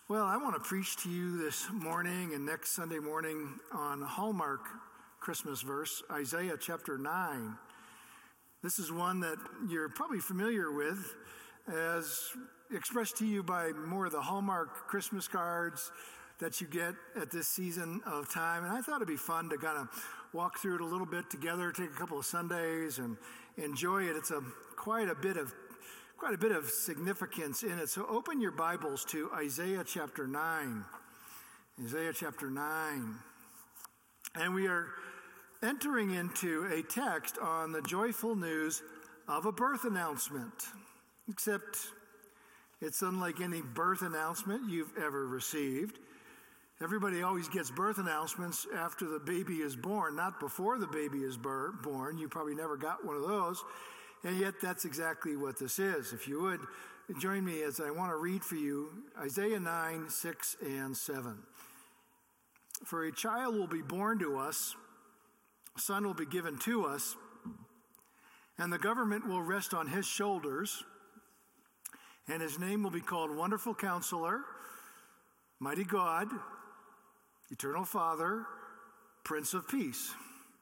Well, I want to preach to you this morning and next Sunday morning on Hallmark Christmas verse, Isaiah chapter 9. This is one that you're probably familiar with, as expressed to you by more of the Hallmark Christmas cards that you get at this season of time. And I thought it'd be fun to kind of walk through it a little bit together, take a couple of Sundays and enjoy it. It's quite a bit of significance in it. So open your Bibles to Isaiah chapter 9. Isaiah chapter 9. And we are entering into a text on the joyful news of a birth announcement. Except it's unlike any birth announcement you've ever received. Everybody always gets birth announcements after the baby is born, not before the baby is born. You probably never got one of those. And yet that's exactly what this is. If you would, join me as I want to read for you Isaiah 9, 6, and 7. For a child will be born to us, a son will be given to us, and the government will rest on his shoulders, and his name will be called Wonderful Counselor, Mighty God, Eternal Father, Prince of Peace.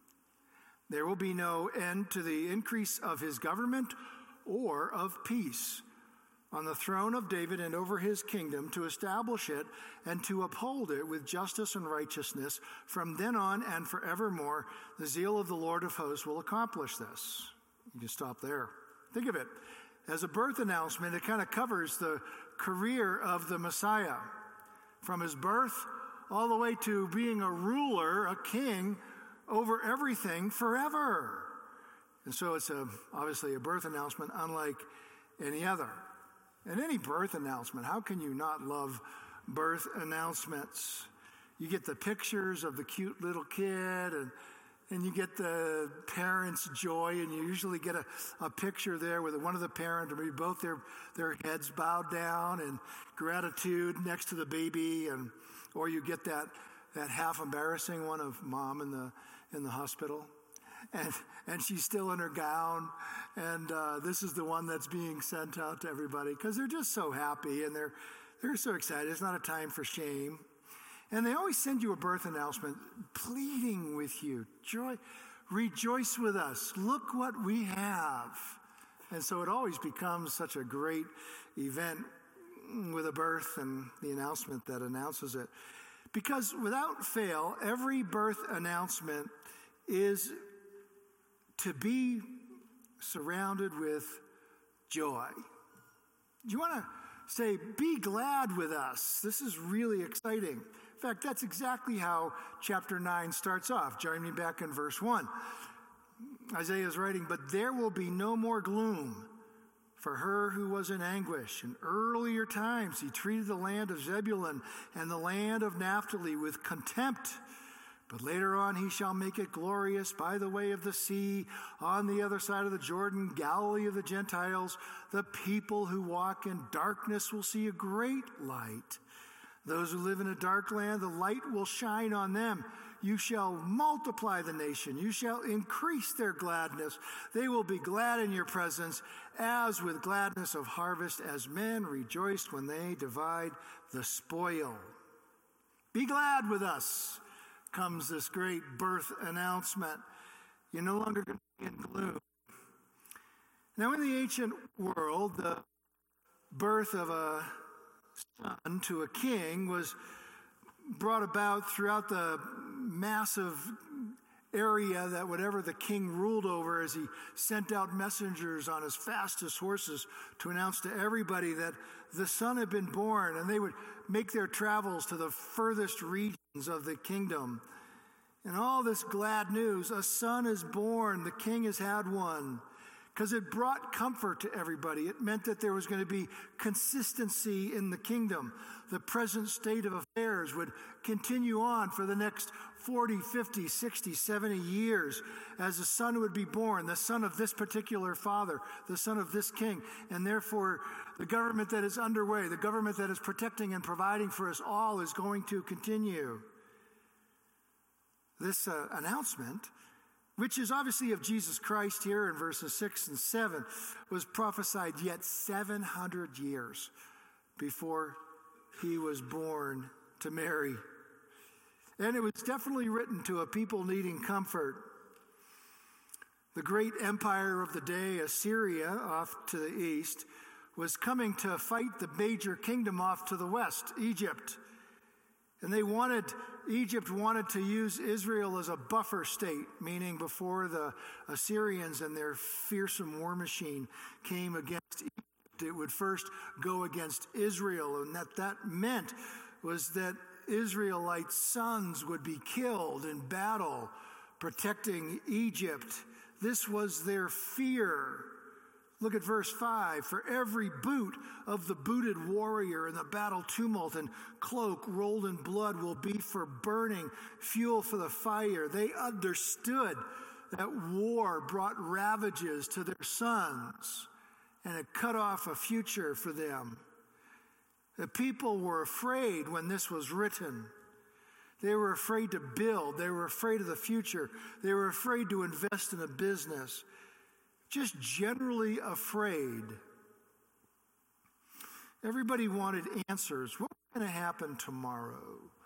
There will be no end to the increase of his government or of peace on the throne of David and over his kingdom, to establish it and to uphold it with justice and righteousness from then on and forevermore. The zeal of the Lord of hosts will accomplish this. You can stop there. Think of it as a birth announcement. It kind of covers the career of the Messiah, from his birth all the way to being a ruler, a king over everything forever. And so it's obviously a birth announcement unlike any other. And any birth announcement, how can you not love birth announcements? You get the pictures of the cute little kid, and you get the parents' joy, and you usually get a picture there with one of the parents, or maybe both their heads bowed down in gratitude next to the baby, or you get that half embarrassing one of mom in the hospital, and she's still in her gown, and this is the one that's being sent out to everybody because they're just so happy and they're so excited. It's not a time for shame. And they always send you a birth announcement pleading with you, rejoice with us, look what we have. And so it always becomes such a great event with a birth and the announcement that announces it. Because without fail, every birth announcement is to be surrounded with joy. Do you want to say, be glad with us? This is really exciting. In fact, that's exactly how chapter 9 starts off. Join me back in verse 1. Isaiah is writing, but there will be no more gloom for her who was in anguish. In earlier times, he treated the land of Zebulun and the land of Naphtali with contempt. But later on, he shall make it glorious by the way of the sea, on the other side of the Jordan, Galilee of the Gentiles. The people who walk in darkness will see a great light. Those who live in a dark land, the light will shine on them. You shall multiply the nation. You shall increase their gladness. They will be glad in your presence, as with gladness of harvest, as men rejoice when they divide the spoil. Be glad with us, comes this great birth announcement. You're no longer going to be in gloom. Now, in the ancient world, the birth of a son to a king was brought about throughout the massive area that whatever the king ruled over, as he sent out messengers on his fastest horses to announce to everybody that the son had been born, and they would make their travels to the furthest regions of the kingdom. And all this glad news, a son is born, the king has had one, because it brought comfort to everybody. It meant that there was going to be consistency in the kingdom. The present state of affairs would continue on for the next 40, 50, 60, 70 years as a son would be born, the son of this particular father, the son of this king. And therefore, the government that is underway, the government that is protecting and providing for us all, is going to continue. This announcement, which is obviously of Jesus Christ here in verses 6 and 7, was prophesied yet 700 years before he was born to Mary. And it was definitely written to a people needing comfort. The great empire of the day, Assyria, off to the east, was coming to fight the major kingdom off to the west, Egypt. And Egypt wanted to use Israel as a buffer state, meaning before the Assyrians and their fearsome war machine came against Egypt, it would first go against Israel. And that meant was that Israelite sons would be killed in battle, protecting Egypt. This was their fear. Look at verse 5. For every boot of the booted warrior in the battle tumult and cloak rolled in blood will be for burning, fuel for the fire. They understood that war brought ravages to their sons, and it cut off a future for them. The people were afraid when this was written. They were afraid to build. They were afraid of the future. They were afraid to invest in a business. Just generally afraid. Everybody wanted answers. What's going to happen tomorrow?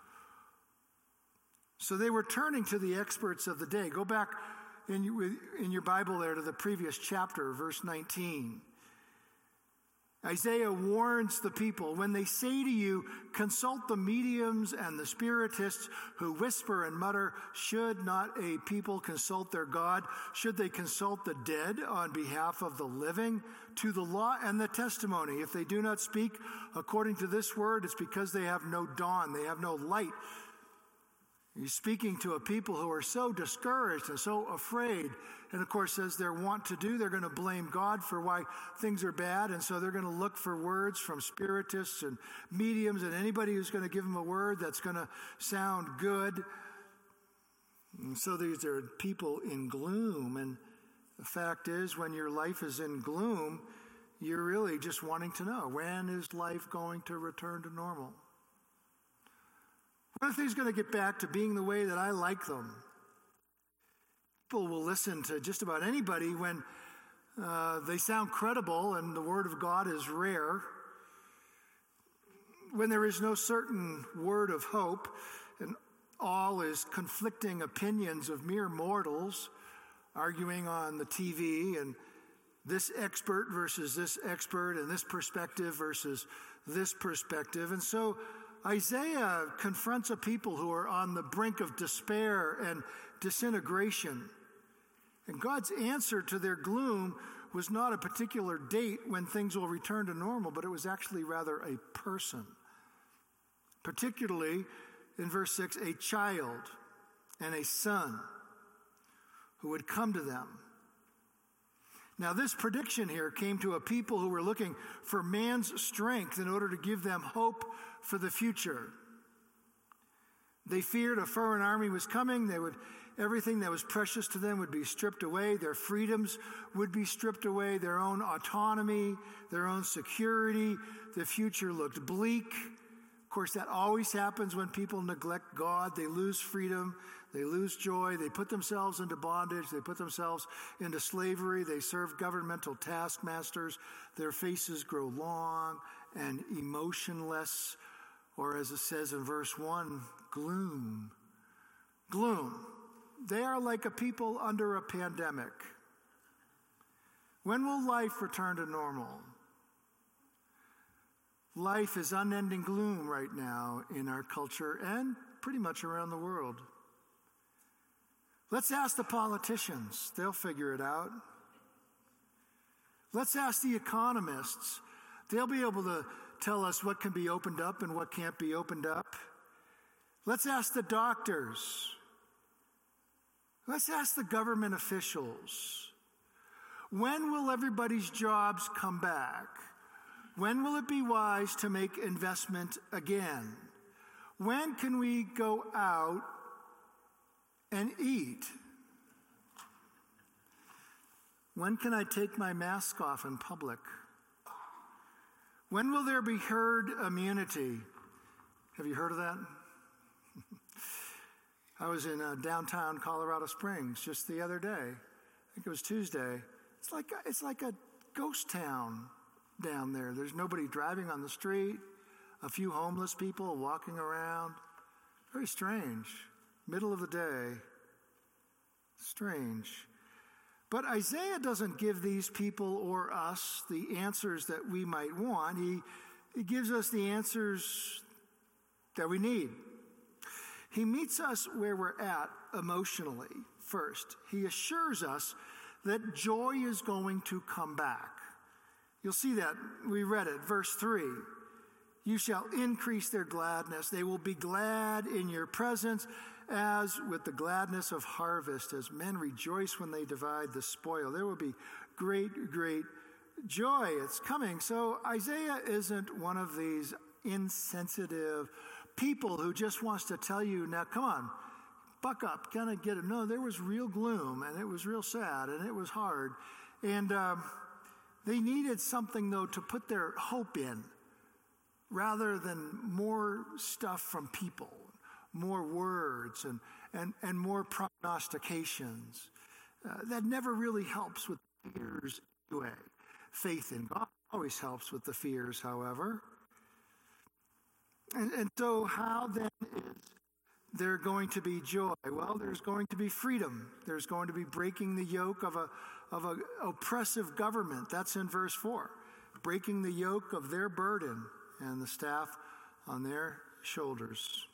So they were turning to the experts of the day. Go back in your Bible there to the previous chapter, verse 19. Isaiah warns the people, when they say to you, consult the mediums and the spiritists who whisper and mutter, should not a people consult their God? Should they consult the dead on behalf of the living? To the law and the testimony, if they do not speak according to this word, it's because they have no dawn, they have no light. He's speaking to a people who are so discouraged and so afraid. And of course, as they're wont to do, they're going to blame God for why things are bad. And so they're going to look for words from spiritists and mediums and anybody who's going to give them a word that's going to sound good. And so these are people in gloom. And the fact is, when your life is in gloom, you're really just wanting to know, when is life going to return to normal? When are things going to get back to being the way that I like them? People will listen to just about anybody when they sound credible and the word of God is rare. When there is no certain word of hope and all is conflicting opinions of mere mortals arguing on the TV and this expert versus this expert and this perspective versus this perspective. And so Isaiah confronts a people who are on the brink of despair and disintegration. And God's answer to their gloom was not a particular date when things will return to normal, but it was actually rather a person. Particularly in verse 6, a child and a son who would come to them. Now, this prediction here came to a people who were looking for man's strength in order to give them hope for the future. They feared a foreign army was coming. Everything that was precious to them would be stripped away. Their freedoms would be stripped away. Their own autonomy, their own security. The future looked bleak. Of course, that always happens when people neglect God. They lose freedom. They lose joy. They put themselves into bondage. They put themselves into slavery. They serve governmental taskmasters. Their faces grow long and emotionless. Or as it says in verse 1, gloom. Gloom. They are like a people under a pandemic. When will life return to normal? Life is unending gloom right now in our culture and pretty much around the world. Let's ask the politicians. They'll figure it out. Let's ask the economists. They'll be able to tell us what can be opened up and what can't be opened up. Let's ask the doctors. Let's ask the government officials. When will everybody's jobs come back? When will it be wise to make investment again? When can we go out and eat? When can I take my mask off in public? When will there be herd immunity? Have you heard of that? I was in downtown Colorado Springs just the other day. I think it was Tuesday. It's like a ghost town down there. There's nobody driving on the street. a few homeless people walking around. Very strange. Middle of the day. Strange. But Isaiah doesn't give these people or us the answers that we might want. He gives us the answers that we need. He meets us where we're at emotionally first. He assures us that joy is going to come back. You'll see that. We read it, verse 3. You shall increase their gladness. They will be glad in your presence as with the gladness of harvest, as men rejoice when they divide the spoil. There will be great, great joy. It's coming. So Isaiah isn't one of these insensitive people who just wants to tell you, now come on, buck up, kind of get it. No, there was real gloom, and it was real sad, and it was hard. And they needed something, though, to put their hope in, rather than more stuff from people, more words, and more prognostications. That never really helps with fears anyway. Faith in God always helps with the fears, however. And so how then is there going to be joy? Well, there's going to be freedom. There's going to be breaking the yoke of a oppressive government. That's in verse 4. Breaking the yoke of their burden and the staff on their shoulders.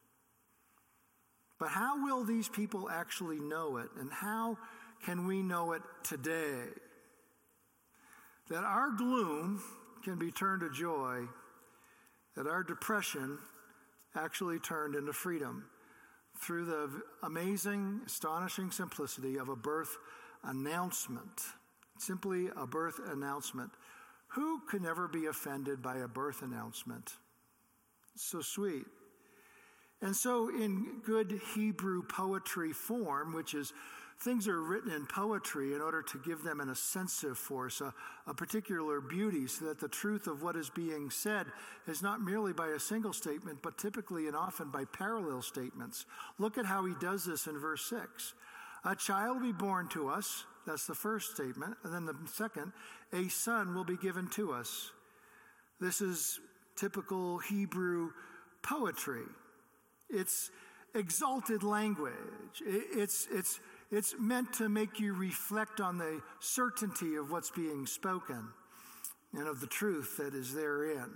But how will these people actually know it? And how can we know it today? That our gloom can be turned to joy, that our depression actually turned into freedom through the amazing, astonishing simplicity of a birth announcement. Simply a birth announcement. Who could never be offended by a birth announcement? It's so sweet. And so in good Hebrew poetry form, which is things are written in poetry in order to give them an ascensive force, a particular beauty, so that the truth of what is being said is not merely by a single statement, but typically and often by parallel statements. Look at how he does this in verse 6. A child will be born to us. That's the first statement. And then the second, a son will be given to us. This is typical Hebrew poetry. It's exalted language. It's meant to make you reflect on the certainty of what's being spoken and of the truth that is therein.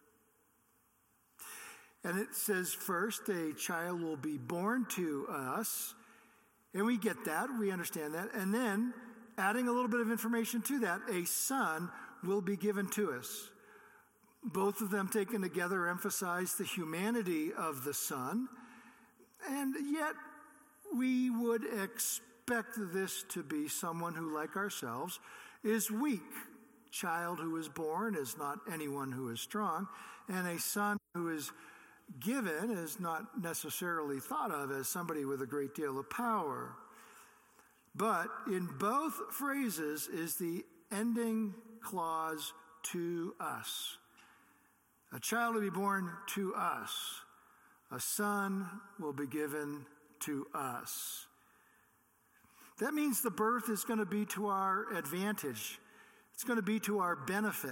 And it says first, a child will be born to us. And we get that, we understand that. And then, adding a little bit of information to that, a son will be given to us. Both of them taken together emphasize the humanity of the son. And yet, we would expect this to be someone who, like ourselves, is weak. Child who is born is not anyone who is strong. And a son who is given is not necessarily thought of as somebody with a great deal of power. But in both phrases is the ending clause, to us. A child will be born to us. A son will be given to us. That means the birth is going to be to our advantage. It's going to be to our benefit.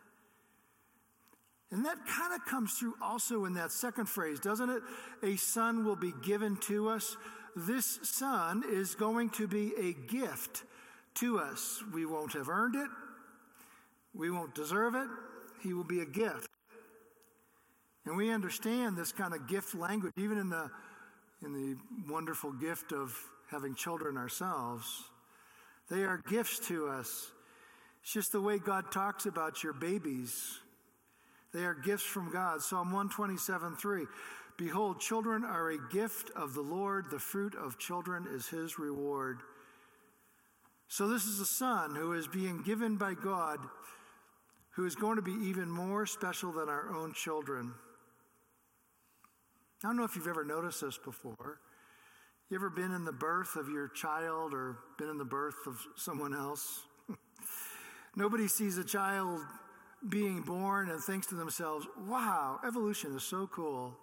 And that kind of comes through also in that second phrase, doesn't it? A son will be given to us. This son is going to be a gift to us. We won't have earned it. We won't deserve it. He will be a gift. And we understand this kind of gift language, even in the wonderful gift of having children ourselves. They are gifts to us. It's just the way God talks about your babies. They are gifts from God. Psalm 127:3. Behold, children are a gift of the Lord. The fruit of children is his reward. So this is a son who is being given by God, who is going to be even more special than our own children. I don't know if you've ever noticed this before. You ever been in the birth of your child or been in the birth of someone else? Nobody sees a child being born and thinks to themselves, wow, evolution is so cool.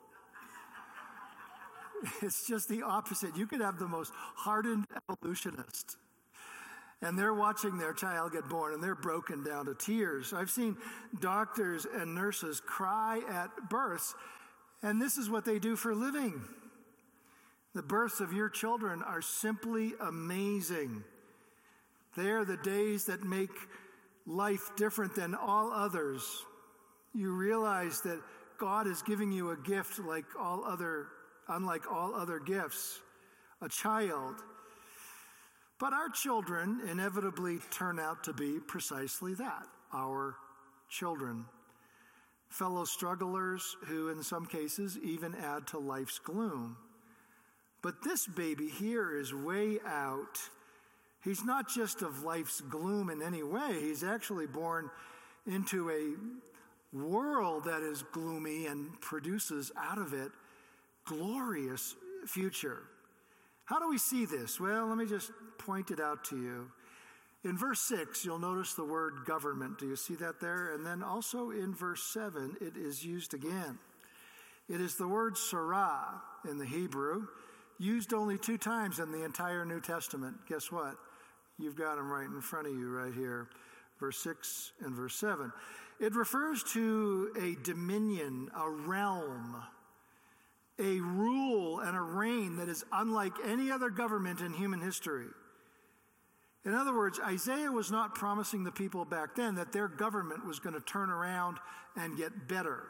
It's just the opposite. You could have the most hardened evolutionist, And they're watching their child get born, and they're broken down to tears. I've seen doctors and nurses cry at births, and this is what they do for a living. The births of your children are simply amazing. They are the days that make life different than all others. You realize that God is giving you a gift unlike all other gifts, a child. But our children inevitably turn out to be precisely that, our children. Fellow strugglers who in some cases even add to life's gloom. But this baby here is way out. He's not just of life's gloom in any way. He's actually born into a world that is gloomy and produces out of it glorious future. How do we see this? Well, let me just point it out to you. In verse 6, you'll notice the word government. Do you see that there? And then also in verse 7, it is used again. It is the word sarah in the Hebrew, used only 2 times in the entire New Testament. Guess what? You've got them right in front of you right here. Verse 6 and verse 7. It refers to a dominion, a realm, a rule and a reign that is unlike any other government in human history. In other words, Isaiah was not promising the people back then that their government was going to turn around and get better.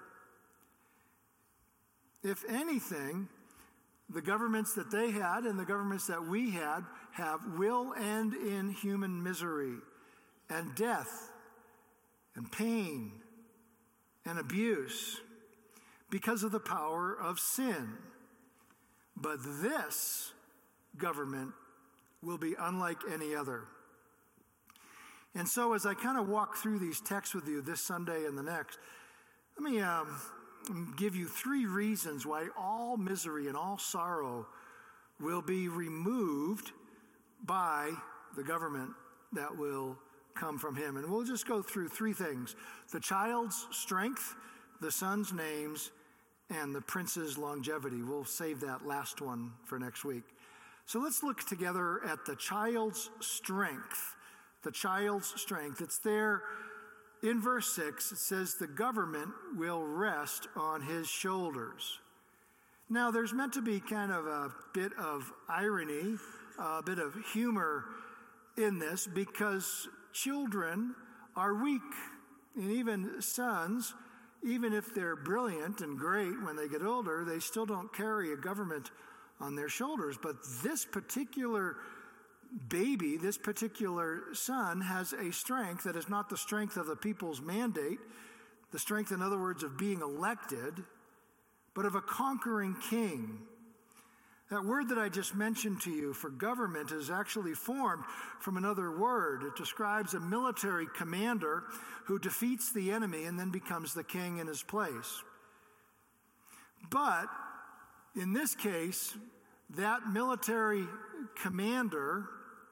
If anything, the governments that they had and the governments that we have will end in human misery and death and pain and abuse because of the power of sin. But this government will be unlike any other. And so as I kind of walk through these texts with you this Sunday and the next, let me give you 3 reasons why all misery and all sorrow will be removed by the government that will come from him. And we'll just go through 3 things: the child's strength, the son's names, and the prince's longevity. We'll save that last one for next week. So let's look together at the child's strength. The child's strength. It's there in verse 6. It says the government will rest on his shoulders. Now there's meant to be kind of a bit of irony, a bit of humor in this, because children are weak, and even sons, even if they're brilliant and great when they get older, they still don't carry a government on their shoulders. But this particular baby, this particular son, has a strength that is not the strength of the people's mandate, the strength, in other words, of being elected, but of a conquering king. That word that I just mentioned to you for government is actually formed from another word. It describes a military commander who defeats the enemy and then becomes the king in his place. But in this case, that military commander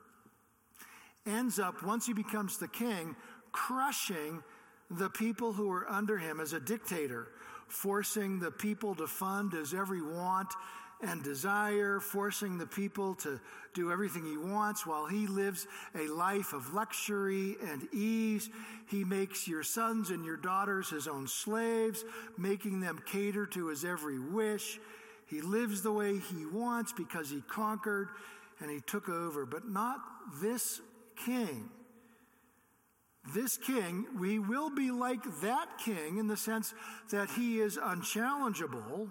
ends up, once he becomes the king, crushing the people who are under him as a dictator, forcing the people to fund his every want and desire, forcing the people to do everything he wants while he lives a life of luxury and ease. He makes your sons and your daughters his own slaves, making them cater to his every wish. He lives the way he wants because he conquered and he took over. But not this king. This king, we will be like that king in the sense that he is unchallengeable,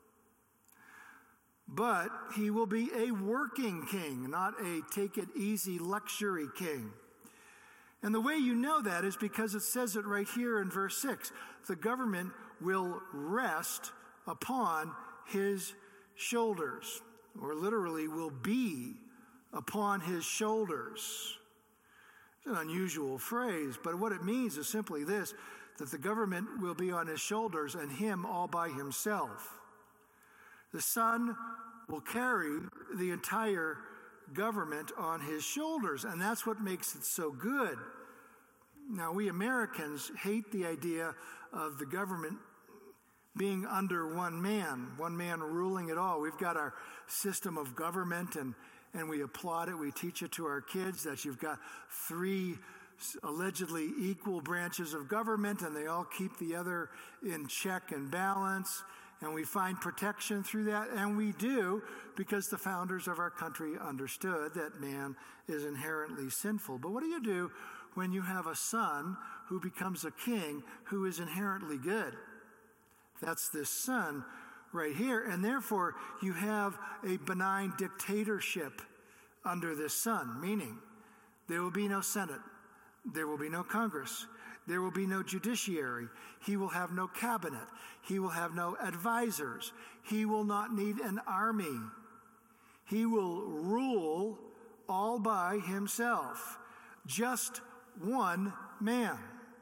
but he will be a working king, not a take-it-easy luxury king. And the way you know that is because it says it right here in verse 6. The government will rest upon his shoulders, or literally will be upon his shoulders. It's an unusual phrase, but what it means is simply this, that the government will be on his shoulders and him all by himself. The son will carry the entire government on his shoulders, and that's what makes it so good. Now, we Americans hate the idea of the government being under one man ruling it all. We've got our system of government, and and we applaud it. We teach it to our kids that you've got three allegedly equal branches of government, and they all keep the other in check and balance. And we find protection through that, and we do, because the founders of our country understood that man is inherently sinful. But what do you do when you have a son who becomes a king who is inherently good? That's this son right here, and therefore you have a benign dictatorship under this son, meaning there will be no Senate, there will be no Congress, there will be no judiciary. He will have no cabinet. He will have no advisors. He will not need an army. He will rule all by himself. Just one man.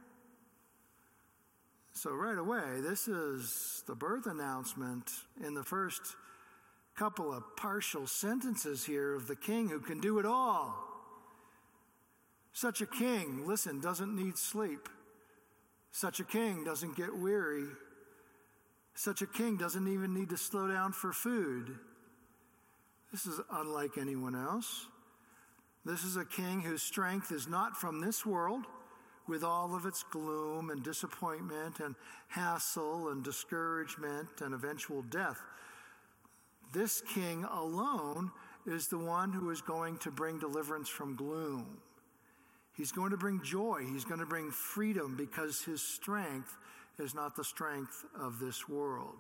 So right away, this is the birth announcement in the first couple of partial sentences here of the king who can do it all. Such a king, listen, doesn't need sleep. Such a king doesn't get weary. Such a king doesn't even need to slow down for food. This is unlike anyone else. This is a king whose strength is not from this world, with all of its gloom and disappointment and hassle and discouragement and eventual death. This king alone is the one who is going to bring deliverance from gloom. He's going to bring joy. He's going to bring freedom, because his strength is not the strength of this world.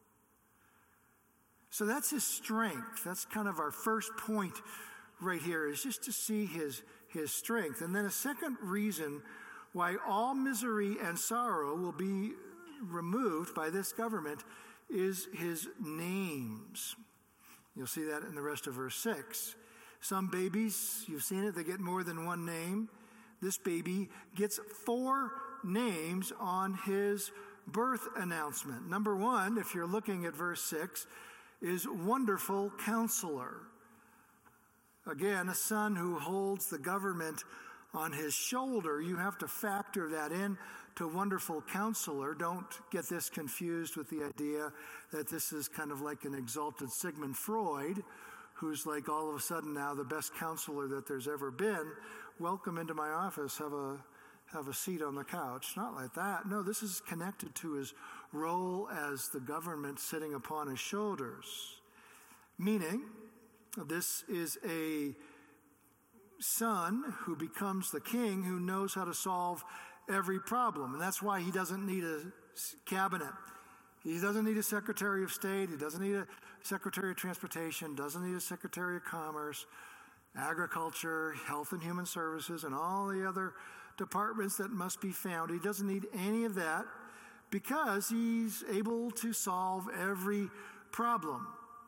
So that's his strength. That's kind of our first point right here, is just to see his strength. And then a second reason why all misery and sorrow will be removed by this government is his names. You'll see that in the rest of verse 6. Some babies, you've seen it, they get more than one name. This baby gets 4 names on his birth announcement. Number 1, if you're looking at verse 6, is Wonderful Counselor. Again, a son who holds the government on his shoulder. You have to factor that in to Wonderful Counselor. Don't get this confused with the idea that this is kind of like an exalted Sigmund Freud, who's like all of a sudden now the best counselor that there's ever been. Welcome into my office, have a seat on the couch. Not like that. No, this is connected to his role as the government sitting upon his shoulders. Meaning, this is a son who becomes the king who knows how to solve every problem. And that's why he doesn't need a cabinet. He doesn't need a Secretary of State. He doesn't need a Secretary of Transportation. Doesn't need a Secretary of Commerce, Agriculture, Health and Human Services, and all the other departments that must be found. He doesn't need any of that, because he's able to solve every problem.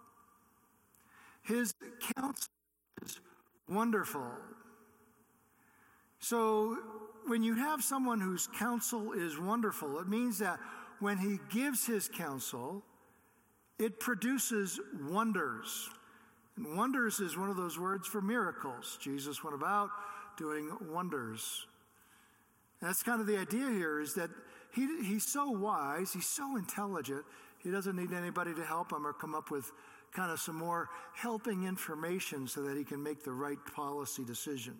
His counsel is wonderful. So when you have someone whose counsel is wonderful, it means that when he gives his counsel, it produces wonders. And wonders is one of those words for miracles. Jesus went about doing wonders. That's kind of the idea here, is that he's so wise, he's so intelligent, he doesn't need anybody to help him or come up with kind of some more helping information so that he can make the right policy decision.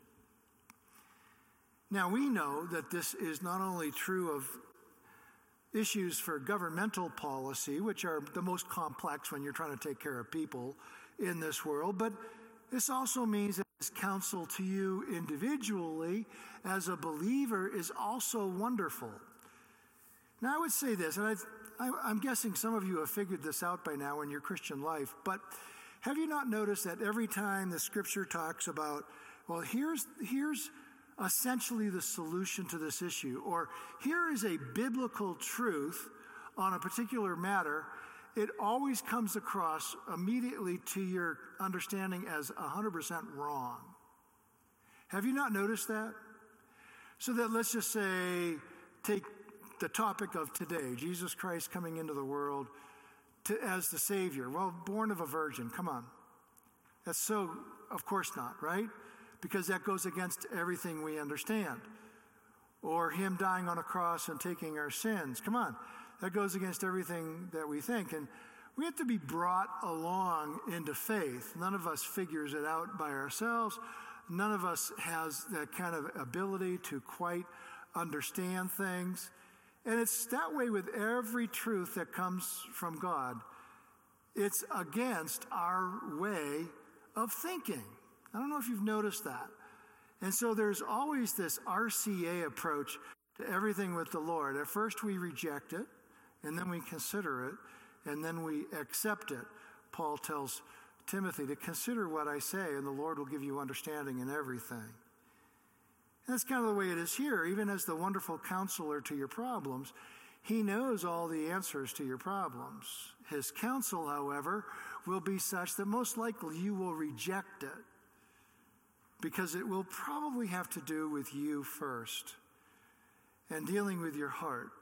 Now, we know that this is not only true of issues for governmental policy, which are the most complex when you're trying to take care of people in this world, but this also means that his counsel to you individually as a believer is also wonderful. Now, I would say this, and I'm guessing some of you have figured this out by now in your Christian life, but have you not noticed that every time the Scripture talks about, well, here's essentially the solution to this issue, or here is a biblical truth on a particular matter, it always comes across immediately to your understanding as 100% wrong. Have you not noticed that? So that, let's just say, take the topic of today, Jesus Christ coming into the world as the Savior. Well, born of a virgin, come on. That's so, of course not, right? Because that goes against everything we understand. Or him dying on a cross and taking our sins. Come on. That goes against everything that we think. And We have to be brought along into faith. None of us figures it out by ourselves. None of us has that kind of ability to quite understand things. And it's that way with every truth that comes from God. It's against our way of thinking. I don't know if you've noticed that. And so there's always this RCA approach to everything with the Lord. At first we reject it, and then we consider it, and then we accept it. Paul tells Timothy to consider what I say, and the Lord will give you understanding in everything. And that's kind of the way it is here. Even as the wonderful counselor to your problems, he knows all the answers to your problems. His counsel, however, will be such that most likely you will reject it, because it will probably have to do with you first, and dealing with your heart,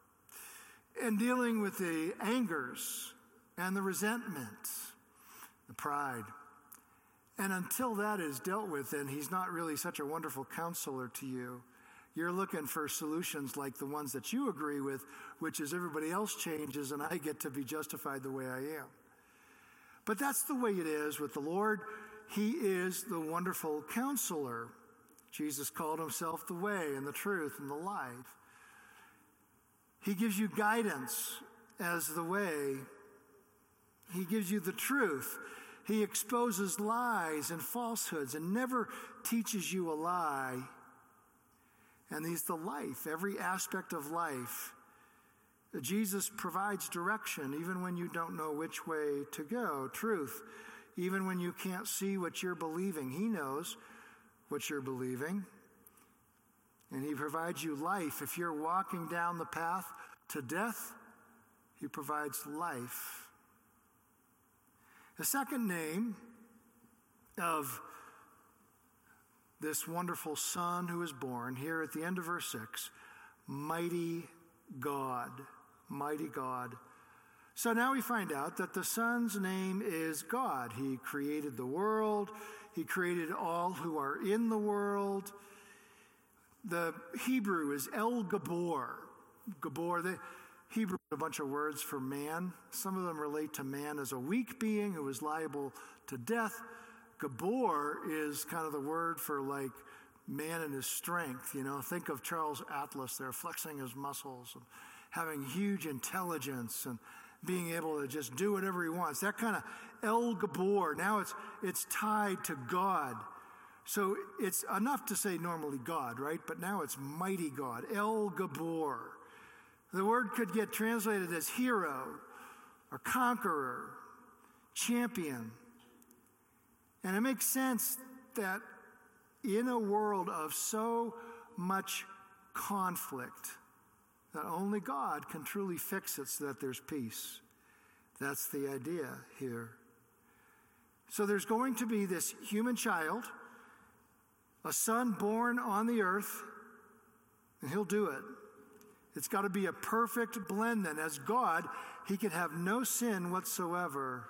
and dealing with the angers and the resentment, the pride. And until that is dealt with, then he's not really such a wonderful counselor to you. You're looking for solutions like the ones that you agree with, which is everybody else changes and I get to be justified the way I am. But that's the way it is with the Lord. He is the wonderful counselor. Jesus called himself the way and the truth and the life. He gives you guidance as the way. He gives you the truth. He exposes lies and falsehoods and never teaches you a lie. And he's the life, every aspect of life. Jesus provides direction even when you don't know which way to go. Truth, even when you can't see what you're believing. He knows what you're believing. And he provides you life. If you're walking down the path to death, he provides life. The second name of this wonderful Son who is born, here at the end of verse 6, Mighty God. Mighty God. So now we find out that the Son's name is God. He created the world. He created all who are in the world. The Hebrew is El Gabor. Gabor, the Hebrew is a bunch of words for man. Some of them relate to man as a weak being who is liable to death. Gabor is kind of the word for like man in his strength. You know, think of Charles Atlas there flexing his muscles and having huge intelligence and being able to just do whatever he wants. That kind of El Gabor. Now it's tied to God. So it's enough to say normally God, right? But now it's mighty God. El Gabor. The word could get translated as hero or conqueror, champion. And it makes sense that in a world of so much conflict, that only God can truly fix it so that there's peace. That's the idea here. So there's going to be this human child, a son born on the earth, and he'll do it. It's got to be a perfect blend then. As God, he could have no sin whatsoever.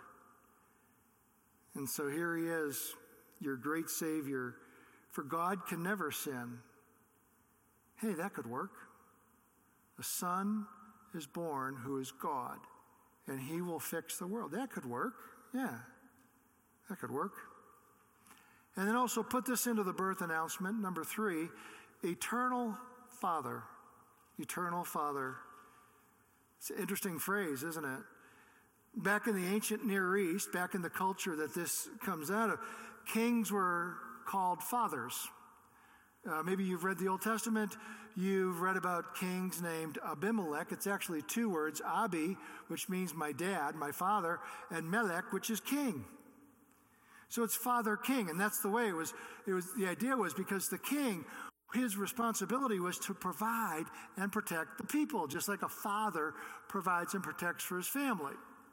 And so here he is, your great Savior. For God can never sin. Hey, that could work. The Son is born who is God, and he will fix the world. That could work. Yeah, that could work. And then also put this into the birth announcement. Number 3, eternal Father. Eternal Father. It's an interesting phrase, isn't it? Back in the ancient Near East, back in the culture that this comes out of, kings were called fathers. Maybe you've read the Old Testament. You've read about kings named Abimelech. It's actually 2 words, Abi, which means my dad, my father, and Melech, which is king. So it's father king, and that's the way it was. The idea was because the king, his responsibility was to provide and protect the people, just like a father provides and protects for his family.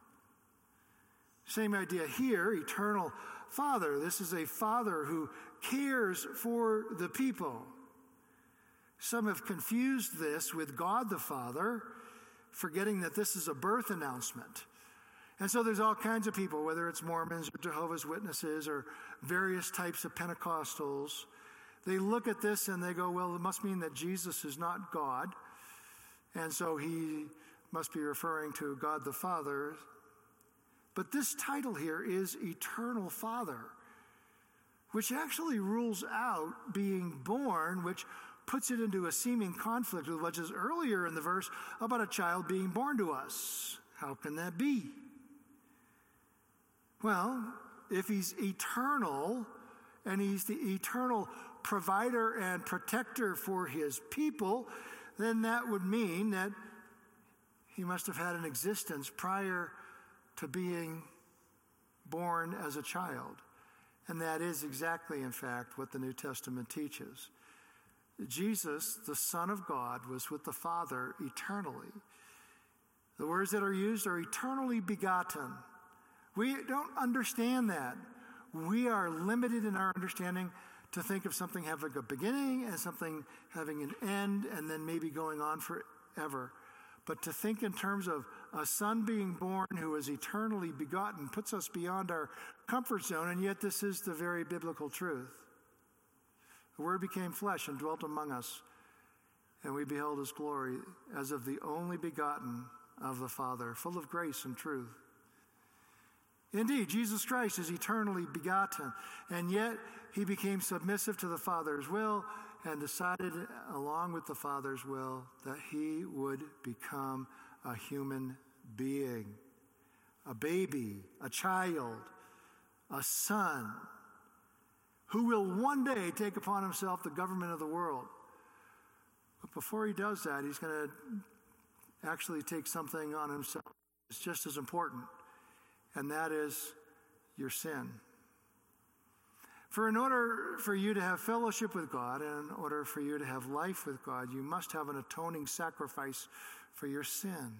Same idea here, eternal Father. This is a father who cares for the people. Some have confused this with God the Father, forgetting that this is a birth announcement. And so there's all kinds of people, whether it's Mormons or Jehovah's Witnesses or various types of Pentecostals. They look at this and they go, well, it must mean that Jesus is not God. And so he must be referring to God the Father. But this title here is Eternal Father, which actually rules out being born, which puts it into a seeming conflict with what is earlier in the verse about a child being born to us. How can that be? Well, if he's eternal, and he's the eternal provider and protector for his people, then that would mean that he must have had an existence prior to being born as a child. And that is exactly, in fact, what the New Testament teaches. Jesus, the Son of God, was with the Father eternally. The words that are used are eternally begotten. We don't understand that. We are limited in our understanding to think of something having a beginning and something having an end and then maybe going on forever. But to think in terms of a son being born who is eternally begotten puts us beyond our comfort zone, and yet this is the very biblical truth. The Word became flesh and dwelt among us, and we beheld his glory as of the only begotten of the Father, full of grace and truth. Indeed, Jesus Christ is eternally begotten, and yet he became submissive to the Father's will and decided, along with the Father's will, that he would become a human being, a baby, a child, a son, who will one day take upon himself the government of the world. But before he does that, he's going to actually take something on himself. It's just as important, and that is your sin. For in order for you to have fellowship with God, and in order for you to have life with God, you must have an atoning sacrifice for your sin.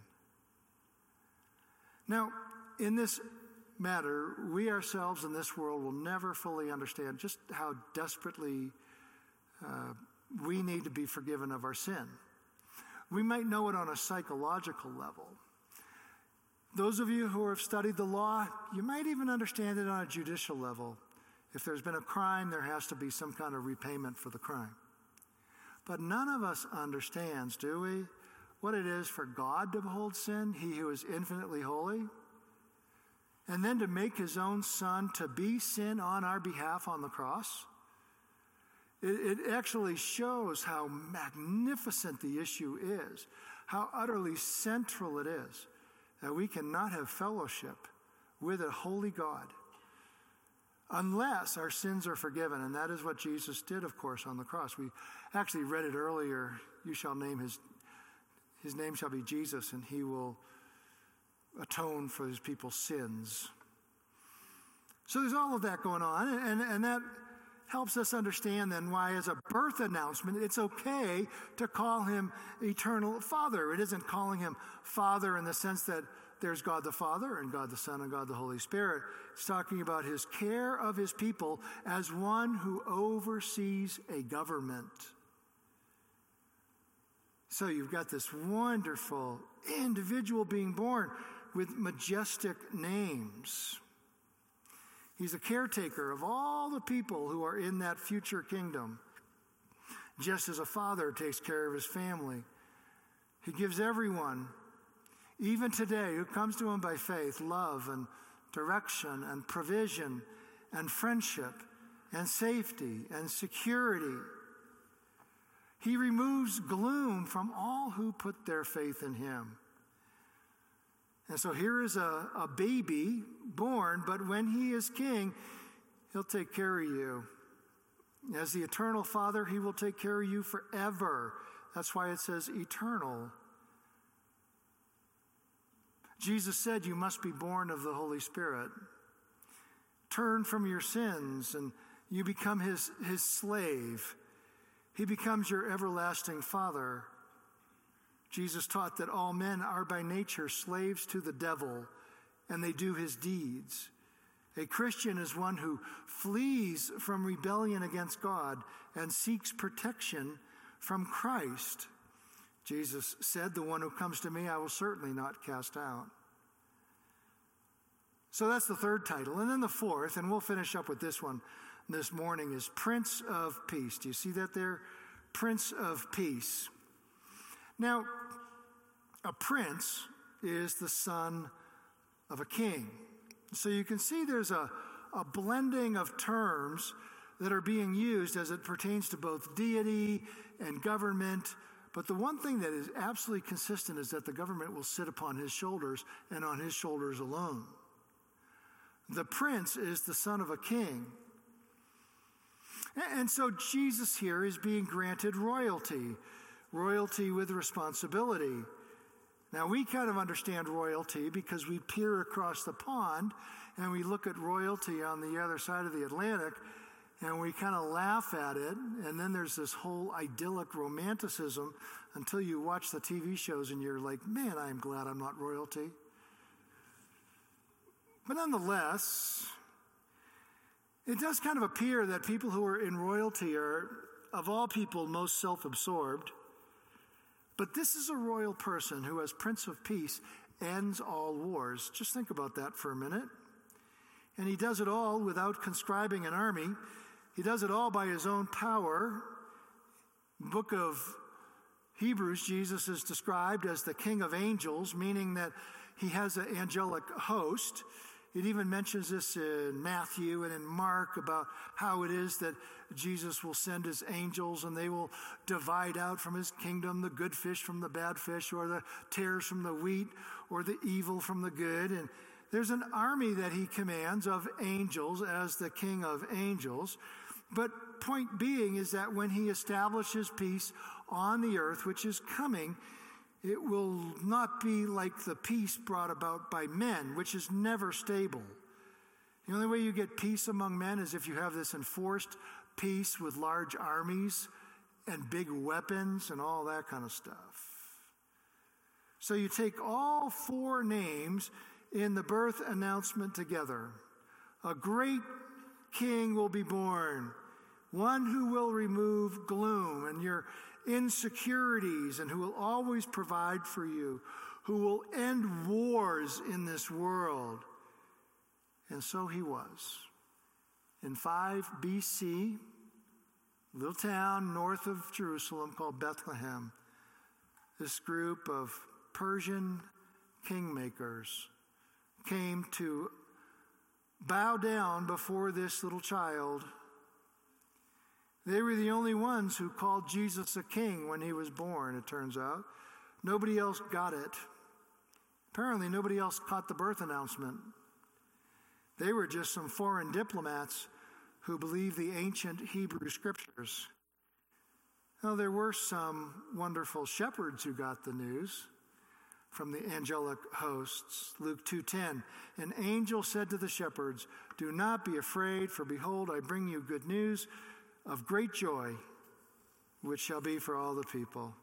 Now, in this matter, we ourselves in this world will never fully understand just how desperately we need to be forgiven of our sin. We might know it on a psychological level. Those of you who have studied the law, you might even understand it on a judicial level. If there's been a crime, there has to be some kind of repayment for the crime. But none of us understands, do we, what it is for God to behold sin, he who is infinitely holy, and then to make his own son to be sin on our behalf on the cross. It actually shows how magnificent the issue is, how utterly central it is, that we cannot have fellowship with a holy God unless our sins are forgiven. And that is what Jesus did, of course, on the cross. We actually read it earlier. You shall name his name shall be Jesus, and he will atone for his people's sins. So there's all of that going on, and that helps us understand then why, as a birth announcement, it's okay to call him Eternal Father. It isn't calling him Father in the sense that there's God the Father and God the Son and God the Holy Spirit. It's talking about his care of his people as one who oversees a government. So you've got this wonderful individual being born with majestic names. He's a caretaker of all the people who are in that future kingdom. Just as a father takes care of his family, he gives everyone, even today, who comes to him by faith, love and direction and provision and friendship and safety and security. He removes gloom from all who put their faith in him. And so here is a baby born, but when he is king, he'll take care of you. As the eternal Father, he will take care of you forever. That's why it says eternal. Jesus said you must be born of the Holy Spirit. Turn from your sins and you become his slave. He becomes your everlasting Father. Jesus taught that all men are by nature slaves to the devil, and they do his deeds. A Christian is one who flees from rebellion against God and seeks protection from Christ. Jesus said, "The one who comes to me, I will certainly not cast out." So that's the third title. And then the fourth, and we'll finish up with this one this morning, is Prince of Peace. Do you see that there? Prince of Peace. Now, a prince is the son of a king. So you can see there's a blending of terms that are being used as it pertains to both deity and government. But the one thing that is absolutely consistent is that the government will sit upon his shoulders and on his shoulders alone. The prince is the son of a king. And so Jesus here is being granted royalty with responsibility. Now, we kind of understand royalty because we peer across the pond and we look at royalty on the other side of the Atlantic and we kind of laugh at it. And then there's this whole idyllic romanticism until you watch the TV shows and you're like, man, I'm glad I'm not royalty. But nonetheless, it does kind of appear that people who are in royalty are, of all people, most self-absorbed. But this is a royal person who, as Prince of Peace, ends all wars. Just think about that for a minute. And he does it all without conscribing an army. He does it all by his own power. Book of Hebrews, Jesus is described as the King of Angels, meaning that he has an angelic host. It even mentions this in Matthew and in Mark about how it is that Jesus will send his angels and they will divide out from his kingdom the good fish from the bad fish, or the tares from the wheat, or the evil from the good. And there's an army that he commands of angels as the King of Angels. But point being is that when he establishes peace on the earth, which is coming, it will not be like the peace brought about by men, which is never stable. The only way you get peace among men is if you have this enforced peace with large armies and big weapons and all that kind of stuff. So you take all four names in the birth announcement together. A great king will be born, one who will remove gloom and your insecurities, and who will always provide for you, who will end wars in this world. And so he was. In 5 BC, a little town north of Jerusalem called Bethlehem, this group of Persian kingmakers came to bow down before this little child. They were the only ones who called Jesus a king when he was born, it turns out. Nobody else got it. Apparently, nobody else caught the birth announcement. They were just some foreign diplomats who believed the ancient Hebrew scriptures. Now, there were some wonderful shepherds who got the news from the angelic hosts. Luke 2:10, an angel said to the shepherds, "Do not be afraid, for behold, I bring you good news of great joy, which shall be for all the people.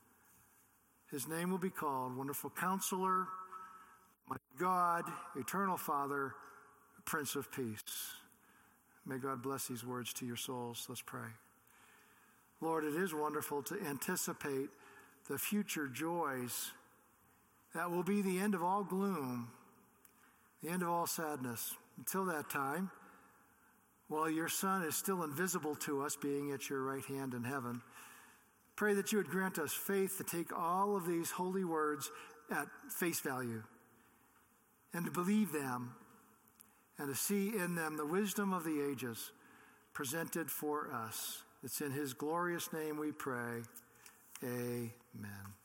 His name will be called Wonderful Counselor, My God, Eternal Father, Prince of Peace." May God bless these words to your souls. Let's pray. Lord, it is wonderful to anticipate the future joys that will be the end of all gloom, the end of all sadness. Until that time, while your Son is still invisible to us, being at your right hand in heaven, pray that you would grant us faith to take all of these holy words at face value and to believe them and to see in them the wisdom of the ages presented for us. It's in his glorious name we pray. Amen.